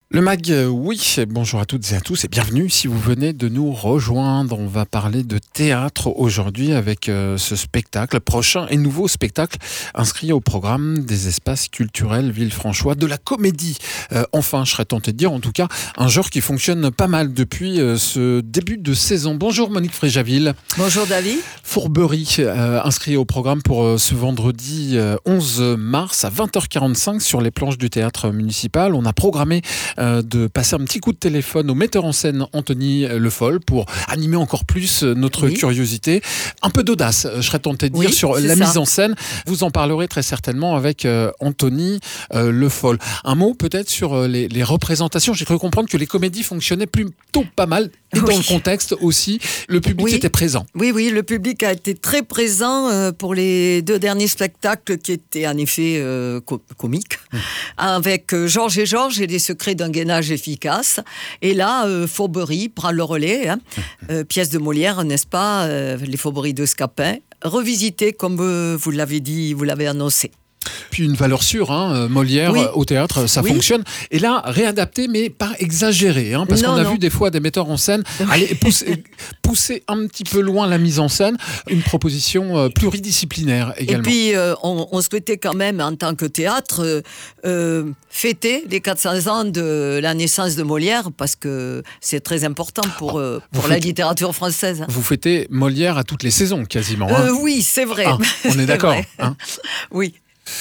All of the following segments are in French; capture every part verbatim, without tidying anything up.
Le Mag, euh, oui, bonjour à toutes et à tous et bienvenue si vous venez de nous rejoindre. On va parler de théâtre aujourd'hui avec euh, ce spectacle, prochain et nouveau spectacle inscrit au programme des espaces culturels Villefranchois, de la comédie. Euh, enfin, je serais tenté de dire, en tout cas, un genre qui fonctionne pas mal depuis euh, ce début de saison. Bonjour Monique Fréjaville. Bonjour David. Fourberie, euh, inscrit au programme pour euh, ce vendredi euh, onze mars à vingt heures quarante-cinq sur les planches du théâtre municipal. On a programmé euh, de passer un petit coup de téléphone au metteur en scène Anthony Le Foll pour animer encore plus notre oui. curiosité. Un peu d'audace, je serais tenté de dire, oui, sur la ça. mise en scène. Vous en parlerez très certainement avec euh, Anthony euh, Le Foll. Un mot peut-être sur euh, les, les représentations. J'ai cru comprendre que les comédies fonctionnaient plutôt pas mal. Et oui. dans le contexte aussi, le public oui. était présent. Oui, oui, le public a été très présent euh, pour les deux derniers spectacles qui étaient en effet euh, co- comiques, mmh. avec euh, Georges et Georges et les secrets d'un gainage efficace. Et là, euh, Fourberie prend le relais, hein, mmh. euh, pièce de Molière, n'est-ce pas, euh, les Fourberies de Scapin, revisitée comme euh, vous l'avez dit, vous l'avez annoncé. Puis une valeur sûre, hein, Molière oui. au théâtre, ça oui. fonctionne. Et là, réadapté, mais pas exagéré, hein, parce non, qu'on a non. vu des fois des metteurs en scène aller pousser, pousser un petit peu loin la mise en scène, une proposition euh, pluridisciplinaire également. Et puis, euh, on, on souhaitait quand même, en tant que théâtre, euh, fêter les quatre cents ans de la naissance de Molière, parce que c'est très important pour, euh, pour la fêtez, littérature française. Hein. Vous fêtez Molière à toutes les saisons, quasiment. Hein. Euh, oui, c'est vrai. Ah, on est d'accord. Hein. Oui.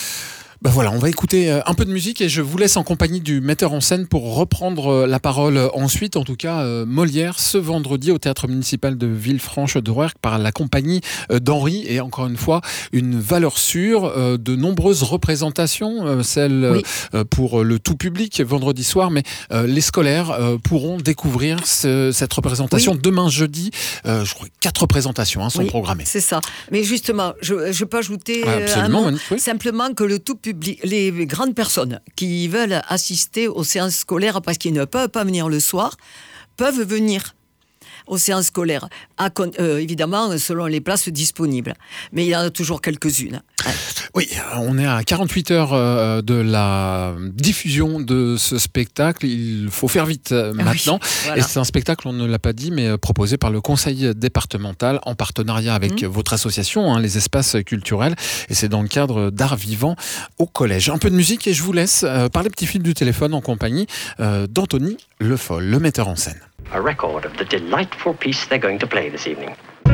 Ben voilà, on va écouter un peu de musique et je vous laisse en compagnie du metteur en scène pour reprendre la parole ensuite. En tout cas, Molière, ce vendredi au Théâtre municipal de Villefranche-de-Rouergue par la compagnie d'Henri. Et encore une fois, une valeur sûre, de nombreuses représentations, celles oui. pour le tout public vendredi soir, mais les scolaires pourront découvrir ce, cette représentation oui. demain jeudi. Je crois que quatre représentations hein, sont oui, programmées. C'est ça. Mais justement, je, je peux ajouter ah, un mot, oui. simplement que le tout public, les grandes personnes qui veulent assister aux séances scolaires parce qu'ils ne peuvent pas venir le soir, peuvent venir aux séances scolaires, à, euh, évidemment selon les places disponibles. Mais il y en a toujours quelques-unes. Ouais. Oui, on est à quarante-huit heures euh, de la diffusion de ce spectacle. Il faut faire vite euh, maintenant. Oui, voilà. Et c'est un spectacle, on ne l'a pas dit, mais euh, proposé par le conseil départemental en partenariat avec mmh. votre association, hein, les espaces culturels. Et c'est dans le cadre d'Art Vivant au collège. Un peu de musique et je vous laisse euh, par les petits fils du téléphone en compagnie euh, d'Anthony Le Foll, le metteur en scène. A record of the delightful piece they're going to play this evening.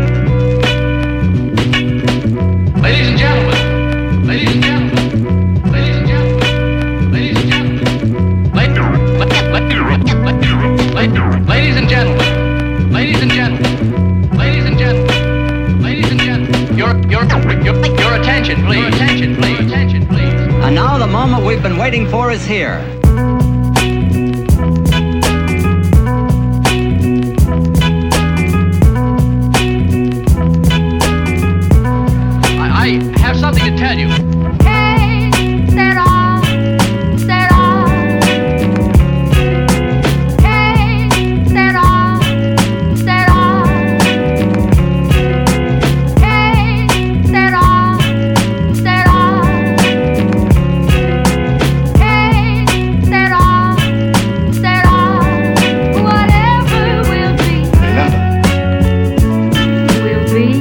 Ladies and gentlemen, ladies and gentlemen, ladies and gentlemen, ladies and gentlemen, ladies and gentlemen, ladies and gentlemen, ladies and gentlemen, ladies and gentlemen, your your your your attention, please, your attention, please, your attention, please. And now the moment we've been waiting for is here. I have something to tell you. Hey, c'est all, c'est all. Hey, c'est all, c'est all. Hey, c'est all, c'est all. Hey, c'est all, c'est all. Whatever will be, will be.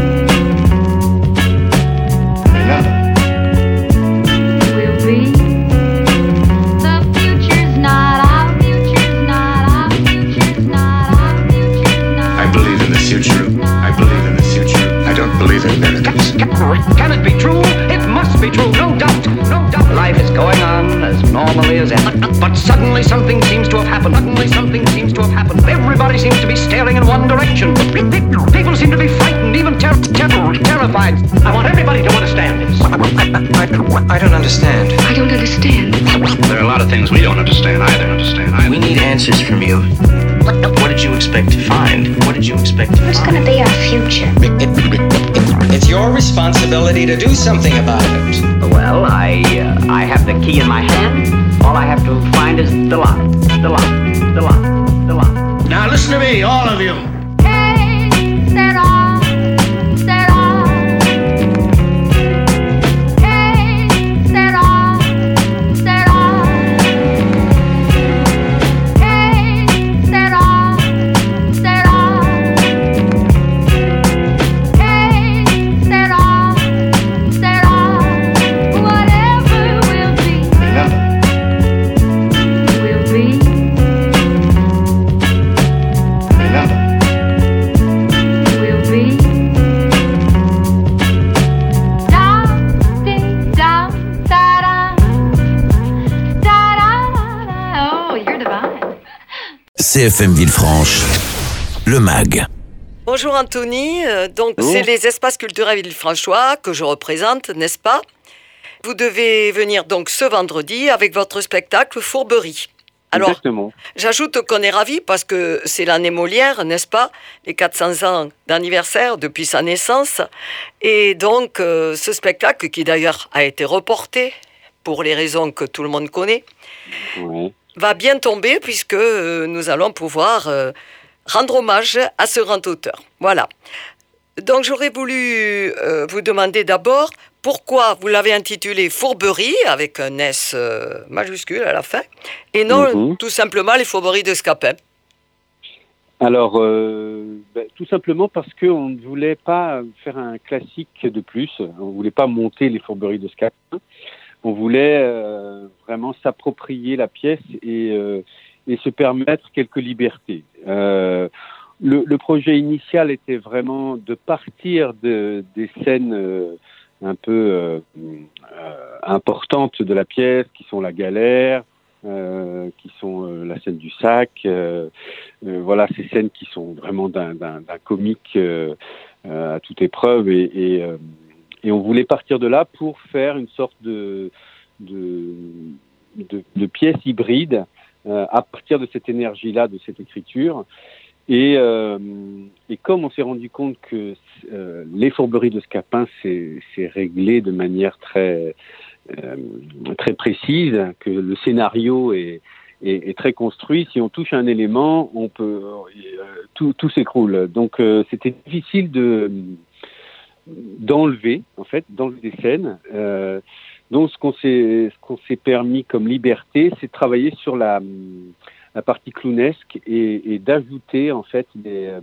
Can it be true? It must be true, no doubt, no doubt. Life is going on as normally as ever. But suddenly something seems to have happened. Suddenly something seems to have happened. Everybody seems to be staring in one direction. People seem to be frightened, even ter- ter- terrified. I want everybody to understand this. I, I, I, I don't understand. I don't understand. There are a lot of things we don't understand either. Understand either. We need answers from you. What did you expect to find? What did you expect to What's find? going to be our future? It's your responsibility to do something about it. Well, I uh, I have the key in my hand. All I have to find is the lock. The lock. The lock. The lock. Now listen to me, all of you. Hey, c'est all, c'est all. Hey, c'est all, c'est all. C F M Villefranche, le M A G. Bonjour Anthony, Euh, donc Bonjour. c'est les espaces culturels villefranchois que je représente, n'est-ce pas? Vous devez venir donc ce vendredi avec votre spectacle Fourberie. Alors, Exactement. j'ajoute qu'on est ravis parce que c'est l'année Molière, n'est-ce pas? Les quatre cents ans d'anniversaire depuis sa naissance. Et donc, euh, ce spectacle, qui d'ailleurs a été reporté pour les raisons que tout le monde connaît, Ouais. va bien tomber puisque euh, nous allons pouvoir euh, rendre hommage à ce grand auteur. Voilà. Donc, j'aurais voulu euh, vous demander d'abord pourquoi vous l'avez intitulé Fourberie, avec un S euh, majuscule à la fin, et non Mhm. tout simplement les fourberies de Scapin. Alors, euh, ben, tout simplement parce qu'on ne voulait pas faire un classique de plus. On ne voulait pas monter les fourberies de Scapin. On voulait euh, vraiment s'approprier la pièce et, euh, et se permettre quelques libertés. Euh, le, le projet initial était vraiment de partir de, des scènes euh, un peu euh, euh, importantes de la pièce, qui sont la galère, euh, qui sont euh, la scène du sac. Euh, euh, voilà, ces scènes qui sont vraiment d'un, d'un, d'un comique euh, euh, à toute épreuve. Et, et, euh, et on voulait partir de là pour faire une sorte de, de, de, de pièce hybride euh, à partir de cette énergie-là, de cette écriture. Et, euh, et comme on s'est rendu compte que euh, les fourberies de Scapin, c'est, c'est réglé de manière très, euh, très précise, que le scénario est, est, est très construit, si on touche un élément, on peut, euh, tout, tout s'écroule. Donc euh, c'était difficile de, d'enlever, en fait, d'enlever des scènes. Euh, donc ce qu'on s'est, ce qu'on s'est permis comme liberté, c'est de travailler sur la... la partie clownesque et, et d'ajouter en fait des, euh,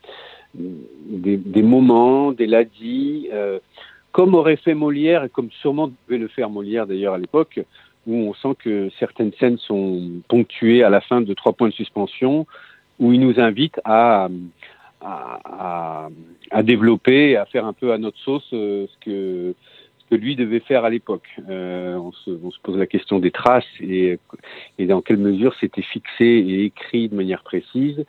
des, des moments, des ladis, euh, comme aurait fait Molière et comme sûrement devait le faire Molière d'ailleurs à l'époque, où on sent que certaines scènes sont ponctuées à la fin de trois points de suspension, où il nous invite à, à, à, à développer, à faire un peu à notre sauce euh, ce que que lui devait faire à l'époque. Euh, on, se, on se pose la question des traces et, et dans quelle mesure c'était fixé et écrit de manière précise.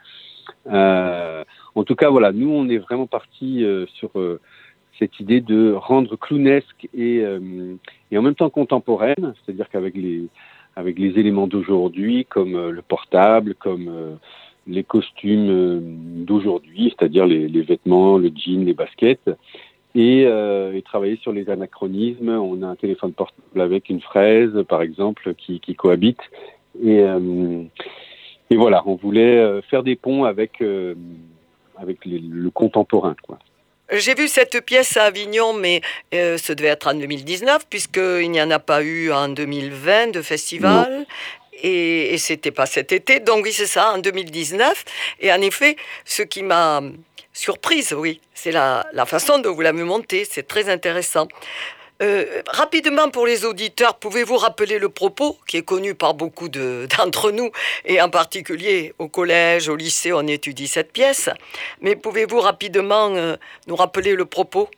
Euh, en tout cas, voilà, nous, on est vraiment parti euh, sur euh, cette idée de rendre clownesque et, euh, et en même temps contemporaine, c'est-à-dire qu'avec les, avec les éléments d'aujourd'hui, comme euh, le portable, comme euh, les costumes euh, d'aujourd'hui, c'est-à-dire les, les vêtements, le jean, les baskets, Et, euh, et travailler sur les anachronismes. On a un téléphone portable avec une fraise, par exemple, qui, qui cohabite. Et, euh, et voilà, on voulait faire des ponts avec, euh, avec les, le contemporain, quoi. J'ai vu cette pièce à Avignon, mais euh, ce devait être en deux mille dix-neuf, puisqu'il n'y en a pas eu en deux mille vingt de festival. Non. Et, et c'était pas cet été, donc oui, c'est ça, en deux mille dix-neuf. Et en effet, ce qui m'a surprise, oui, c'est la, la façon dont vous l'avez montée, c'est très intéressant. Euh, rapidement pour les auditeurs, pouvez-vous rappeler le propos qui est connu par beaucoup de, d'entre nous, et en particulier au collège, au lycée, on étudie cette pièce, mais pouvez-vous rapidement euh, nous rappeler le propos?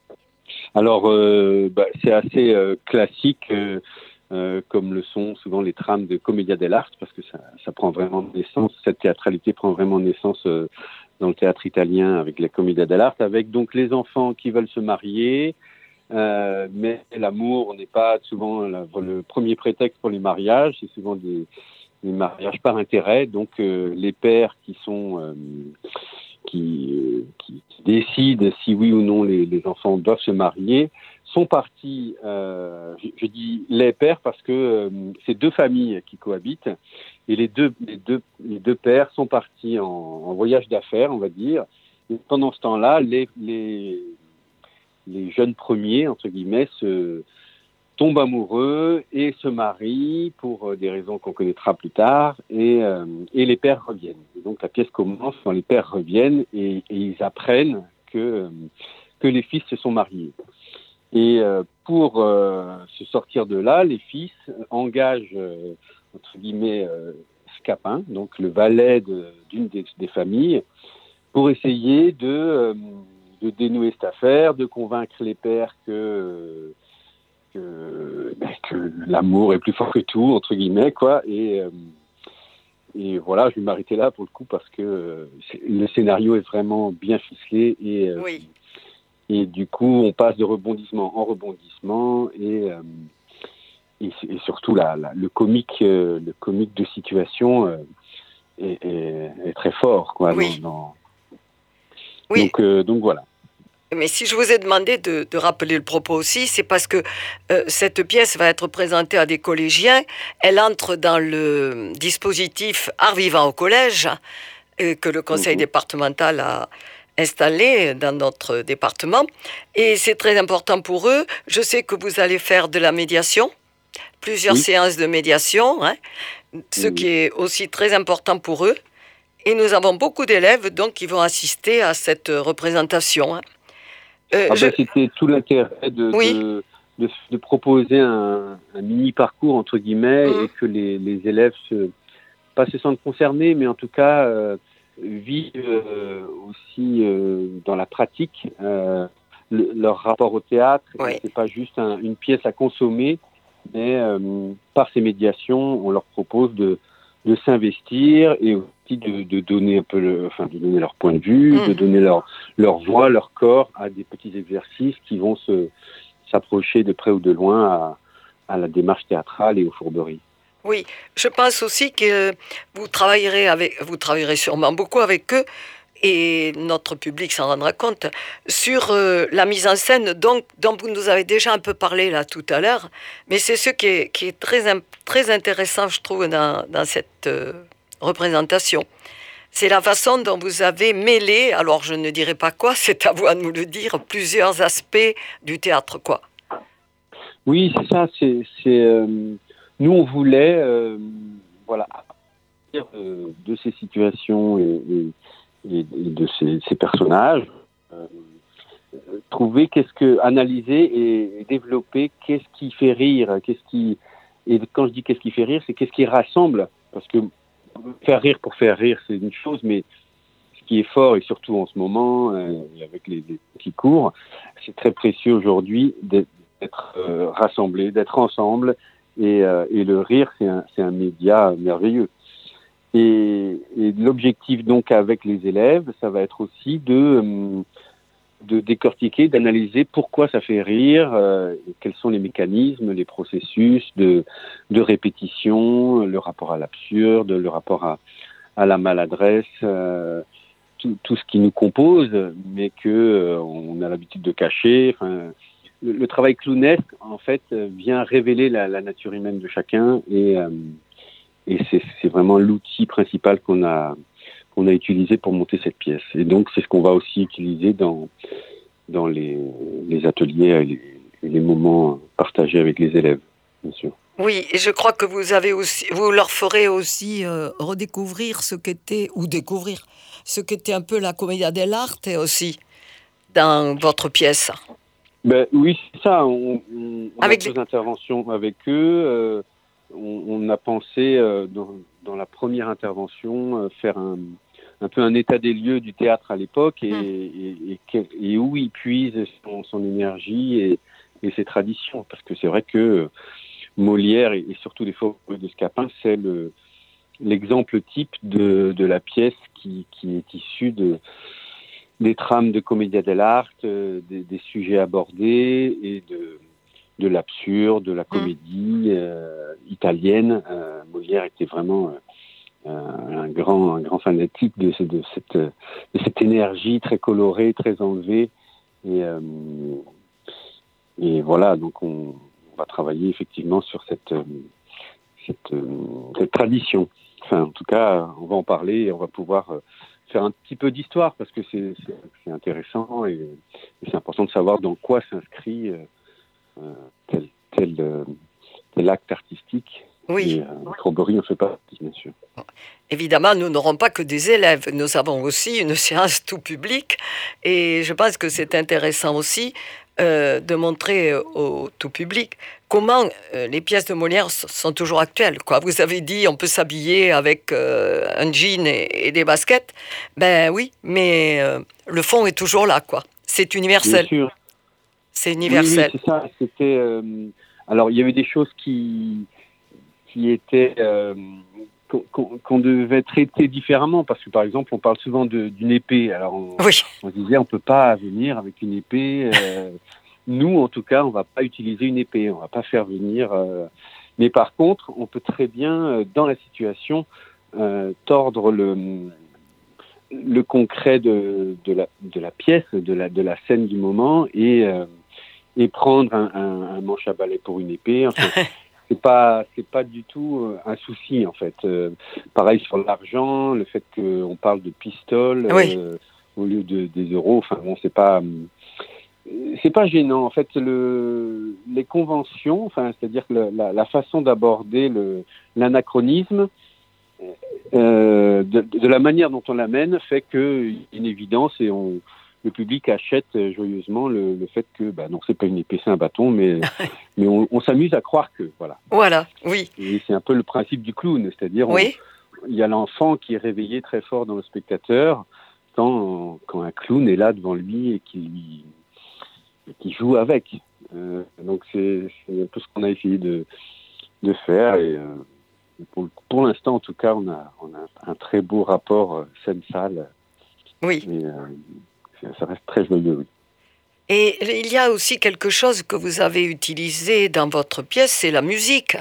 Alors, euh, bah, c'est assez euh, classique, euh, euh, comme le sont souvent les trames de Commedia dell'arte, parce que ça, ça prend vraiment naissance, cette théâtralité prend vraiment naissance euh, dans le théâtre italien avec la Commedia dell'arte, avec donc les enfants qui veulent se marier, euh, mais l'amour n'est pas souvent la, le premier prétexte pour les mariages, c'est souvent des, des mariages par intérêt, donc euh, les pères qui sont euh, qui, euh, qui, qui décident si oui ou non les, les enfants doivent se marier, sont partis, euh, je, je dis les pères parce que euh, c'est deux familles qui cohabitent, et les deux, les deux, les deux pères sont partis en, en voyage d'affaires, on va dire. Et pendant ce temps-là, les, les, les jeunes premiers, entre guillemets, se tombent amoureux et se marient pour des raisons qu'on connaîtra plus tard, et, euh, et les pères reviennent. Et donc la pièce commence quand les pères reviennent et, et ils apprennent que, que les fils se sont mariés. Et euh, pour euh, se sortir de là, les fils engagent, euh, entre guillemets, euh, Scapin, donc le valet de, d'une des, des familles, pour essayer de, euh, de dénouer cette affaire, de convaincre les pères que, que, que l'amour est plus fort que tout, entre guillemets, quoi. Et, euh, et voilà, je vais m'arrêter là pour le coup parce que euh, le scénario est vraiment bien ficelé et, euh, Oui. et du coup, on passe de rebondissement en rebondissement et, euh, et, et surtout la, la, le comique, euh, le comique de situation euh, est, est, est très fort, quoi. Oui. Dans, dans... Oui. Donc, euh, donc voilà. Mais si je vous ai demandé de, de rappeler le propos aussi, c'est parce que euh, cette pièce va être présentée à des collégiens. Elle entre dans le dispositif Art vivant au collège euh, que le conseil Mhm. départemental a installé dans notre département. Et c'est très important pour eux. Je sais que vous allez faire de la médiation, plusieurs Oui. séances de médiation, hein, ce Oui. qui est aussi très important pour eux. Et nous avons beaucoup d'élèves donc qui vont assister à cette représentation. hein. Euh, Ah je- ben, c'était tout l'intérêt de, Oui. de, de, de proposer un, un mini parcours entre guillemets Mhm. et que les, les élèves se, pas se sentent concernés, mais en tout cas euh, vivent euh, aussi euh, dans la pratique euh, le- leur rapport au théâtre. Oui. Et c'est pas juste un- une pièce à consommer, mais euh, par ces médiations, on leur propose de, de s'investir et aussi de, de donner un peu, le, enfin de donner leur point de vue, Mhm. de donner leur leur voix, leur corps à des petits exercices qui vont se s'approcher de près ou de loin à, à la démarche théâtrale et aux fourberies. Oui, je pense aussi que vous travaillerez avec, vous travaillerez sûrement beaucoup avec eux et notre public s'en rendra compte sur euh, la mise en scène donc, dont vous nous avez déjà un peu parlé là tout à l'heure, mais c'est ce qui est, qui est très, im- très intéressant, je trouve, dans, dans cette euh, représentation. C'est la façon dont vous avez mêlé, alors je ne dirai pas quoi, c'est à vous à nous le dire, plusieurs aspects du théâtre, quoi. Oui, c'est ça. C'est, c'est euh, nous on voulait, euh, voilà, à partir de, de ces situations et, et, et de ces, ces personnages, euh, trouver qu'est-ce que, analyser et développer qu'est-ce qui fait rire, qu'est-ce qui, et quand je dis qu'est-ce qui fait rire, c'est qu'est-ce qui rassemble, parce que faire rire pour faire rire, c'est une chose, mais ce qui est fort, et surtout en ce moment, euh, avec les, les petits cours, c'est très précieux aujourd'hui d'être, d'être euh, rassemblés, d'être ensemble, et, euh, et le rire, c'est un, c'est un média merveilleux. Et, et l'objectif donc avec les élèves, ça va être aussi de, euh, de décortiquer, d'analyser pourquoi ça fait rire, euh, quels sont les mécanismes, les processus de, de répétition, le rapport à l'absurde, le rapport à, à la maladresse, euh, tout, tout ce qui nous compose, mais que euh, on a l'habitude de cacher. Enfin, le, le travail clownesque, en fait, vient révéler la, la nature humaine de chacun, et, euh, et c'est, c'est vraiment l'outil principal qu'on a qu'on a utilisé pour monter cette pièce. Et donc, c'est ce qu'on va aussi utiliser dans dans les, les ateliers et les, et les moments partagés avec les élèves, bien sûr. Oui, et je crois que vous avez aussi, vous leur ferez aussi euh, redécouvrir ce qu'était, ou découvrir ce qu'était un peu la commedia dell'arte aussi dans votre pièce. Ben, oui, c'est ça. On, on, on Avec a les- deux interventions avec eux. Euh, on, on a pensé, euh, dans, dans la première intervention, euh, faire un, un peu un état des lieux du théâtre à l'époque et, Hum. et, et, quel- et où il puise son, son énergie et, et ses traditions. Parce que c'est vrai que Molière et, et surtout les Fourberies de Scapin, c'est le, l'exemple type de, de la pièce qui, qui est issue de des trames de commedia dell'arte, euh, des, des sujets abordés et de, de l'absurde, de la comédie euh, italienne. Euh, Molière était vraiment euh, un grand, un grand fanatique de, ce- de, cette, de cette énergie très colorée, très enlevée. Et, euh, et voilà, donc on, on va travailler effectivement sur cette, euh, cette, euh, cette tradition. Enfin, en tout cas, on va en parler et on va pouvoir euh, faire un petit peu d'histoire parce que c'est, c'est, c'est intéressant et, et c'est important de savoir dans quoi s'inscrit euh, euh, tel, tel, euh, tel acte artistique. Oui. Et euh, Fourberie en fait partie, bien sûr. Évidemment, nous n'aurons pas que des élèves, nous avons aussi une séance tout public et je pense que c'est intéressant aussi euh, de montrer au tout public comment euh, les pièces de Molière s- sont toujours actuelles. Quoi. Vous avez dit on peut s'habiller avec euh, un jean et, et des baskets. Ben oui, mais euh, le fond est toujours là. Quoi. C'est Bien universel. sûr. C'est Oui, oui, universel. c'est ça. C'était. euh, alors, il y avait des choses qui qui étaient euh, qu'on, qu'on, qu'on devait traiter différemment, parce que par exemple, on parle souvent de, d'une épée. Alors, on, Oui. on disait, on peut pas venir avec une épée. Euh, nous, en tout cas, on va pas utiliser une épée. On va pas faire venir. Euh, mais par contre, on peut très bien, euh, dans la situation, euh, tordre le le concret de, de la de la pièce, de la de la scène du moment, et euh, et prendre un, un, un manche à balai pour une épée. Enfin, c'est pas c'est pas du tout un souci en fait. Euh, pareil sur l'argent, le fait qu'on parle de pistoles Oui. euh, au lieu de des euros. Enfin bon, c'est pas c'est pas gênant en fait. Le les conventions, enfin c'est-à-dire que le, la, la façon d'aborder le l'anachronisme. Euh, de, de la manière dont on l'amène fait que une évidence et on le public achète joyeusement le, le fait que bah non c'est pas une épée c'est un bâton mais mais on, on s'amuse à croire que voilà Voilà, oui. et c'est un peu le principe du clown, c'est-à-dire Oui. on, il y a l'enfant qui est réveillé très fort dans le spectateur quand quand un clown est là devant lui et qui lui qui joue avec euh, donc c'est, c'est un peu ce qu'on a essayé de de faire et euh, Pour, pour l'instant, en tout cas, on a, on a un très beau rapport euh, scène-salle. Oui. Et, euh, ça reste très joyeux, oui. Et il y a aussi quelque chose que vous avez utilisé dans votre pièce, c'est la musique.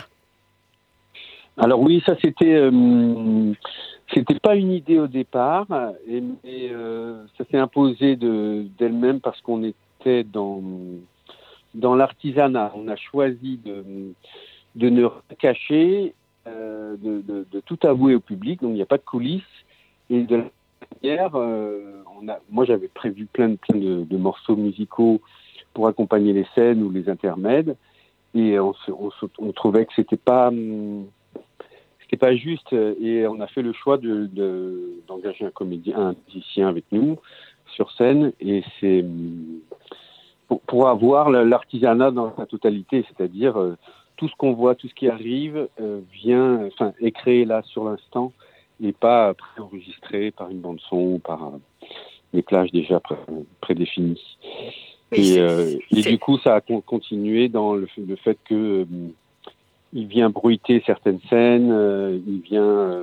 Alors oui, ça c'était, euh, c'était pas une idée au départ, et, et euh, ça s'est imposé de, d'elle-même parce qu'on était dans, dans l'artisanat. On a choisi de, de ne rien cacher. Euh, de, de, de tout avouer au public, donc il n'y a pas de coulisses. Et de la manière, euh, on a, moi j'avais prévu plein de, plein de, de morceaux musicaux pour accompagner les scènes ou les intermèdes, et on, se, on, se, on trouvait que c'était pas, c'était pas juste, et on a fait le choix de, de, d'engager un comédien, un musicien avec nous sur scène, et c'est pour, pour avoir l'artisanat dans sa totalité, c'est-à-dire euh, tout ce qu'on voit, tout ce qui arrive euh, vient, enfin, est créé là sur l'instant et pas préenregistré par une bande son ou par euh, des plages déjà pré- prédéfinies. Oui, et c'est, euh, et c'est... du coup, ça a con- continué dans le, le fait que euh, il vient bruiter certaines scènes, euh, il vient, euh,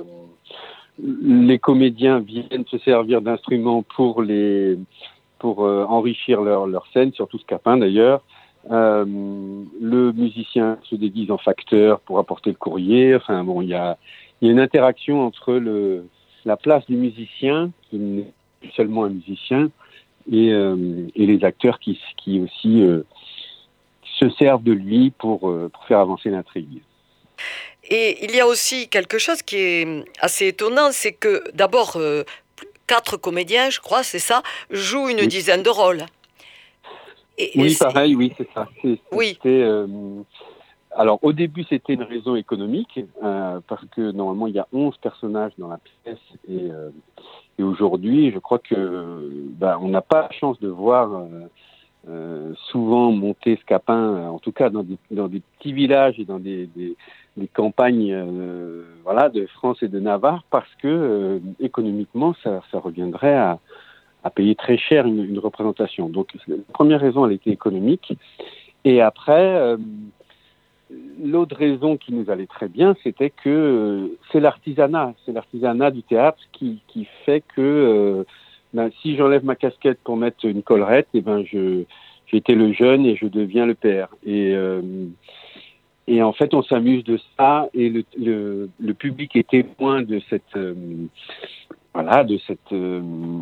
les comédiens viennent se servir d'instruments pour les, pour euh, enrichir leur leur scène, surtout Scapin d'ailleurs. Euh, le musicien se déguise en facteur pour apporter le courrier. Enfin bon, il y a, il y a une interaction entre le, la place du musicien, qui n'est plus seulement un musicien, et, euh, et les acteurs qui, qui aussi euh, se servent de lui pour, euh, pour faire avancer l'intrigue. Et il y a aussi quelque chose qui est assez étonnant, c'est que d'abord, euh, quatre comédiens, je crois, c'est ça, jouent une Oui. dizaine de rôles. Et, Oui, et pareil, oui, c'est ça. C'est, oui. C'était, euh, alors, au début, c'était une raison économique, euh, parce que normalement, il y a onze personnages dans la pièce, et, euh, et aujourd'hui, je crois que bah, on n'a pas la chance de voir euh, euh, souvent monter Scapin, euh, en tout cas dans des, dans des petits villages et dans des, des, des campagnes euh, voilà, de France et de Navarre, parce que euh, économiquement, ça, ça reviendrait à à payer très cher une, une représentation. Donc, la première raison, elle était économique. Et après, euh, l'autre raison qui nous allait très bien, c'était que euh, c'est l'artisanat. C'est l'artisanat du théâtre qui, qui fait que euh, ben, si j'enlève ma casquette pour mettre une collerette, eh ben, je, j'étais le jeune et je deviens le père. Et, euh, et en fait, on s'amuse de ça. Et le, le, le public est témoin de cette... Euh, voilà, de cette... Euh,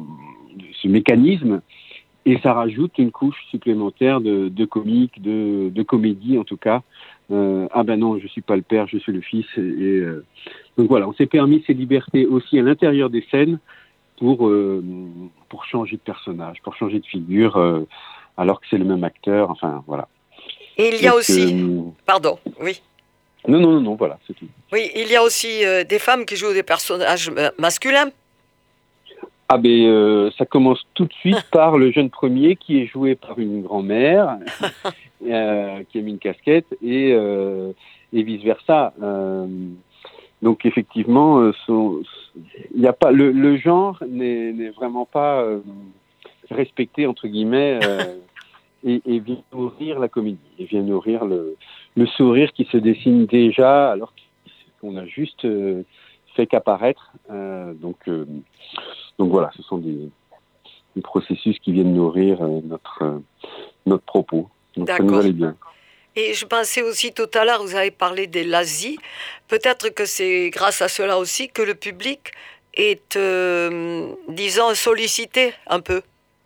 ce mécanisme, et ça rajoute une couche supplémentaire de, de comique, de, de comédie en tout cas. Euh, ah ben non, je suis pas le père, je suis le fils. Et, et euh, donc voilà, on s'est permis ces libertés aussi à l'intérieur des scènes pour euh, pour changer de personnage, pour changer de figure, euh, alors que c'est le même acteur. Enfin voilà. Et il y a donc, aussi, euh, pardon, oui. Non non non non, voilà, c'est tout. Oui, il y a aussi euh, des femmes qui jouent des personnages euh, masculins. Ah ben euh, ça commence tout de suite par le jeune premier qui est joué par une grand-mère euh, qui a mis une casquette et, euh, et vice versa. Euh, donc effectivement, euh, son, il y a pas le, le genre n'est, n'est vraiment pas euh, respecté entre guillemets euh, et, et vient nourrir la comédie, et vient nourrir le, le sourire qui se dessine déjà alors qu'on a juste euh, fait qu'apparaître. Euh, donc, euh, donc voilà, ce sont des, des processus qui viennent nourrir euh, notre, euh, notre propos. Donc ça nous allait bien. Et je pensais aussi tout à l'heure, vous avez parlé des lazis. Peut-être que c'est grâce à cela aussi que le public est, euh, disons, sollicité un peu.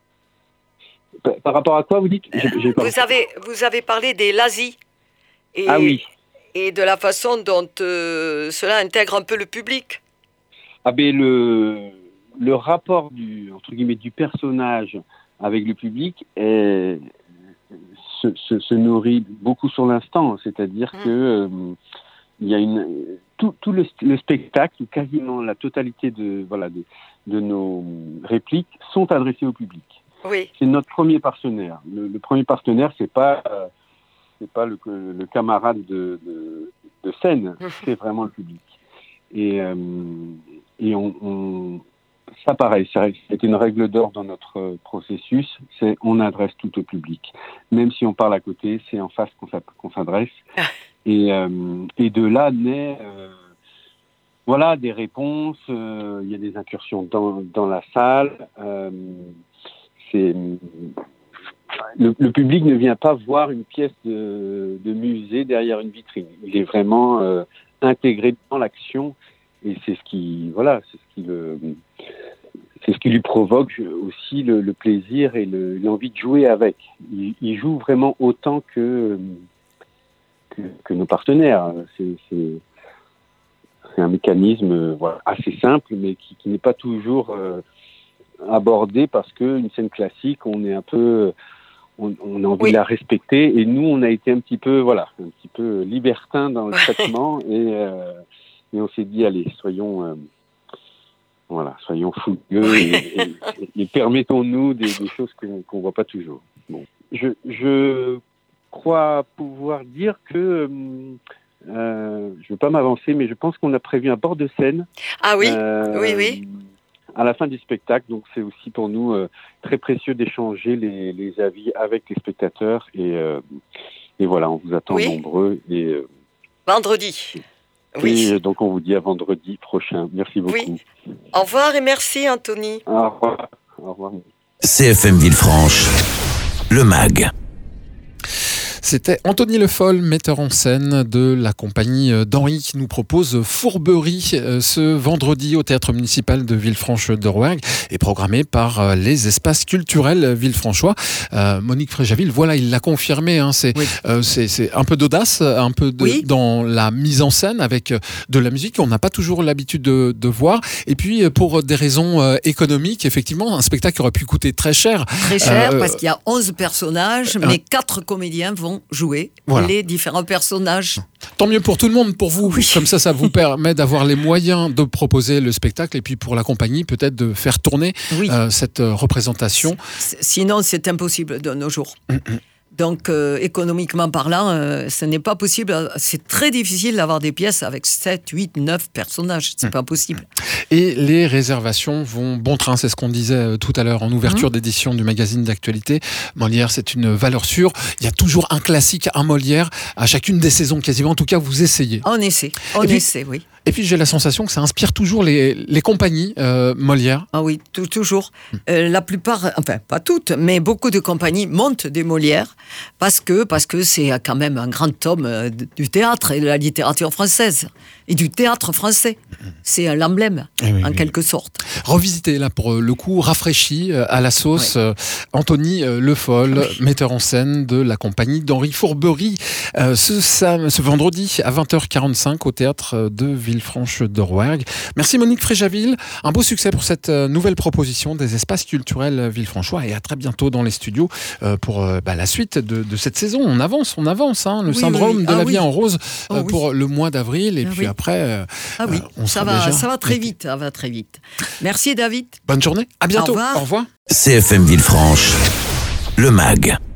Par, par rapport à quoi vous dites? j'ai, j'ai pas... vous, avez, vous avez parlé des lazis. Et, ah oui. Et de la façon dont euh, cela intègre un peu le public. Ah ben le, le rapport du, entre guillemets, du personnage avec le public est, se, se, se nourrit beaucoup sur l'instant. C'est-à-dire mmh. que euh, il y a une, tout, tout le, le spectacle, quasiment la totalité de, voilà, de, de nos répliques sont adressées au public. Oui. C'est notre premier partenaire. Le, le premier partenaire, c'est pas... Euh, c'est pas le, le camarade de, de, de scène, c'est vraiment le public. Et, euh, et on, on, ça pareil, c'est une règle d'or dans notre processus, c'est on adresse tout au public. Même si on parle à côté, c'est en face qu'on, qu'on s'adresse. Et, euh, et de là naît euh, voilà, des réponses, euh, il y a des incursions dans, dans la salle. Euh, c'est... Le, le public ne vient pas voir une pièce de, de musée derrière une vitrine. Il est vraiment euh, intégré dans l'action et c'est ce qui, voilà, c'est ce qui le, c'est ce qui lui provoque aussi le, le plaisir et le, l'envie de jouer avec. Il, il joue vraiment autant que, que, que nos partenaires. C'est, c'est, c'est un mécanisme voilà, assez simple, mais qui, qui n'est pas toujours euh, abordé parce qu'une scène classique, on est un peu On, on a envie oui. de la respecter et nous on a été un petit peu voilà un petit peu libertin dans le traitement et, euh, et on s'est dit allez soyons euh, voilà soyons fougueux et, et, et, et permettons-nous des, des choses qu'on qu'on voit pas toujours. Bon, je je crois pouvoir dire que euh, je veux pas m'avancer mais je pense qu'on a prévu un bord de scène. Ah oui euh, oui oui. À la fin du spectacle, donc c'est aussi pour nous euh, très précieux d'échanger les, les avis avec les spectateurs et, euh, et voilà, on vous attend oui. nombreux. Et, euh, vendredi. Et oui. donc on vous dit à vendredi prochain. Merci beaucoup. Oui. Au revoir et merci Anthony. Au revoir. Au revoir. C F M Villefranche, le M A G. C'était Anthony Le Foll, metteur en scène de la compagnie d'Henri, qui nous propose Fourberie ce vendredi au Théâtre municipal de Villefranche-de-Rouergue et programmé par les espaces culturels villefranchois. Euh, Monique Fréjaville, voilà, il l'a confirmé, hein, c'est, oui. euh, c'est, c'est un peu d'audace, un peu de, oui. dans la mise en scène avec de la musique qu'on n'a pas toujours l'habitude de, de voir. Et puis, pour des raisons euh, économiques, effectivement, un spectacle aurait pu coûter très cher. Très cher, euh, parce qu'il y a onze personnages, euh, mais quatre comédiens vont jouer voilà. les différents personnages. Tant mieux pour tout le monde, pour vous. Oui. Comme ça, ça vous permet d'avoir les moyens de proposer le spectacle et puis pour la compagnie, peut-être de faire tourner oui. euh, cette représentation. C- sinon, c'est impossible de nos jours. Mm-hmm. Donc, euh, économiquement parlant, euh, ce n'est pas possible. C'est très difficile d'avoir des pièces avec sept, huit, neuf personnages. C'est mmh. pas possible. Et les réservations vont bon train. C'est ce qu'on disait tout à l'heure en ouverture mmh. d'édition du magazine d'actualité. Molière, c'est une valeur sûre. Il y a toujours un classique, un Molière, à chacune des saisons quasiment. En tout cas, vous essayez. On essaie. On et essaie, puis, oui. Et puis, j'ai la sensation que ça inspire toujours les, les compagnies euh, Molière. Ah oui, t- toujours. Mmh. Euh, la plupart, enfin, pas toutes, mais beaucoup de compagnies montent des Molières parce que, parce que c'est quand même un grand homme du théâtre et de la littérature française et du théâtre français. C'est l'emblème, oui, oui, en oui. quelque sorte. Revisité, là, pour le coup, rafraîchi à la sauce. Oui. Anthony Le Foll, oui. metteur en scène de la compagnie d'Henri Fourberie, euh, ce, ça, ce vendredi à vingt heures quarante-cinq au théâtre de Villefranche-de-Rouergue. Merci Monique Fréjaville. Un beau succès pour cette nouvelle proposition des espaces culturels villefranchois et à très bientôt dans les studios euh, pour euh, bah, la suite de, de cette saison. On avance, on avance. Hein, le oui, syndrome oui, oui. de ah, la vie oui. en rose euh, oh, pour oui. le mois d'avril et ah, puis oui. après, euh, ah, oui. euh, on ça va, déjà... ça va très vite, ça va très vite. Merci David. Bonne journée. À bientôt. Au revoir. Au revoir. C F M Villefranche, le M A G.